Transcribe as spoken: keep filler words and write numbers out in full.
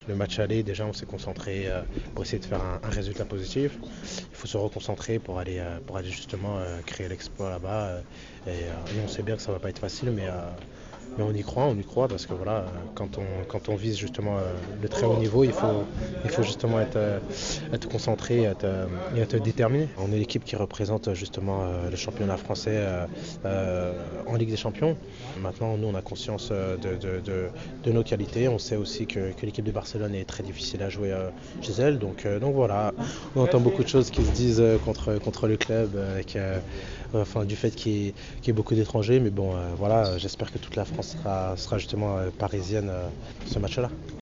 Le match aller, déjà, on s'est concentré euh, pour essayer de faire un, un résultat positif. Il faut se reconcentrer pour aller, euh, pour aller justement euh, créer l'exploit là-bas. euh, et, euh, et on sait bien que ça va pas être facile, mais, euh, mais on y croit, on y croit parce que voilà, euh, quand on, quand on vise justement euh, le très haut niveau, il faut, il faut justement être, euh, être concentré être, euh, et être déterminé. On est l'équipe qui représente justement euh, le championnat français euh, euh, en Ligue des Champions. Maintenant, nous, on a conscience euh, de, de, de, de nos qualités. On sait aussi que, que l'équipe de Barcelone est très difficile à jouer euh, chez elle. Donc, euh, donc voilà, on entend beaucoup de choses qui se disent euh, contre, contre le club, euh, avec, euh, enfin, du fait qu'il y, ait, qu'il y ait beaucoup d'étrangers. Mais bon, euh, voilà, j'espère que toute la France sera, sera justement euh, parisienne euh, ce match-là.